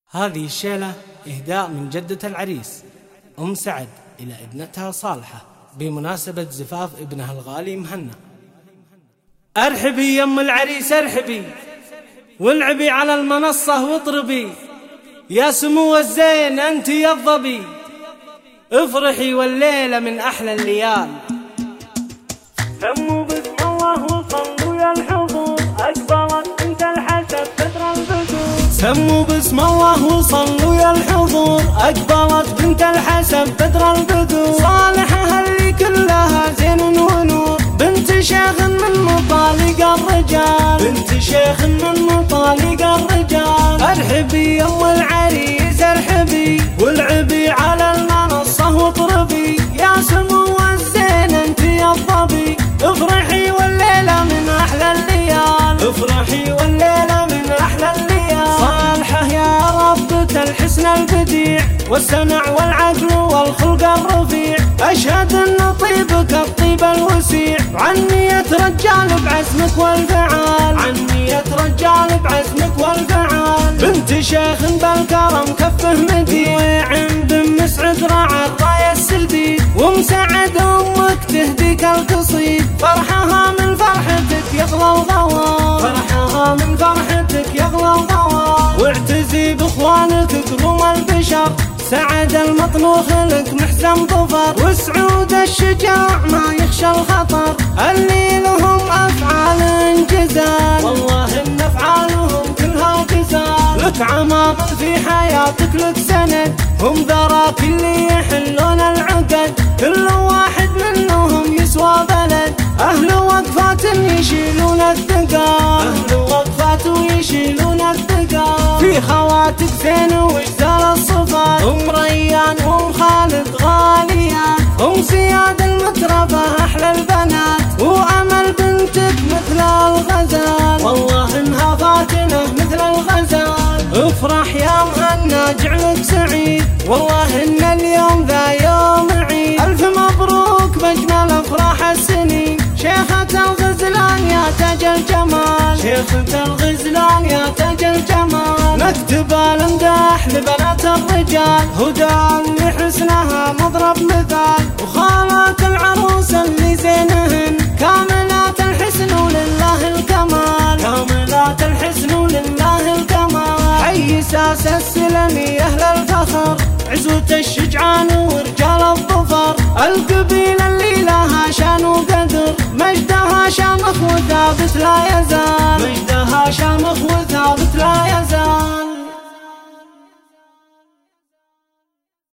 هذه الشيلة إهداء من جدة العريس أم سعد إلى ابنتها صالحة بمناسبة زفاف ابنها الغالي مهنا. أرحبي يم العريس أرحبي، والعبي على المنصة واطربي، يا سمو الزين أنت يا الظبي، افرحي والليلة من أحلى الليال. سموا بسم الله وصلوا يا الحضور، أكبرت بنت الحسن بدر البدور. سموا بسم الله وصلوا يا الحضور، أكبرت بنت الحسن بدر البدور. صالحة اللي كلها زين ونور، بنت شيخ من مطالق الرجال، بنت شيخ من مطالق الرجال. ارحبي يم العريس ارحبي، والعبي على المنصة واطربي، يا سمو الزين انت يا الظبي، افرحي والليلة من احلى الليال، افرحي والليلة من احلى الليال. صالحة يا ربة الحسن البديع، والسمع والعقل والخلق الرفيع، اشهد ان طيبك الطيب الوسيع، عن نية رجال بعزمك والفعال، عن نية رجال بعزمك والفعال. بنت شيخ بالكرم كفه مدين، وعند بن مسعد راعى الراية السديد، ومسعد امك تهديك القصيد، فرحها من فرحتك يغلى الضوال، فرحها من فرحتك يغلى الضوال. واعتزي باخوانك كروم البشر، سعد المطبوخ لك محزن ظفر، وسعود الشجاع ما يخشى الخطر، اللي لهم افعال انجزال، والله ان افعالهم كلها جزال. لك عمام في حياتك لك سند، هم ذراك اللي يحلون العقد، كل واحد منهم يسوى بلد، اهل وقفات يشيلون الثقال، اهل وقفات ويشيلون الثقال. في خواتك زين وجزال الصفات، ام ريان وام خالد غاليات، ام سياد المتربة احلى البنات، وامل بنتك مثل الغزال، والله انها فاتنة مثل الغزال. افرح يا مهنا جعلك سعيد، والله ان اليوم ذا يوم عيد، الف مبروك باجمل افراح السنين، شيخة الغزلان يا تاج الجمال، شيخة الغزلان يا تاج الجمال. نكتب الامداح لبنات الرجال، هدى لحسنها مضرب مثال، وخالات العروس اللي زينهن كاملات الحسن ولله الكمال، كاملات الحسن ولله الكمال. حي ساس السلمي اهل الفخر، عزوة الشجعان ورجال الظفر، القبيلة اللي لها شان وقدر، مجدها شامخ وثابت لا يزال، مجدها شامخ وثابت لا يزال.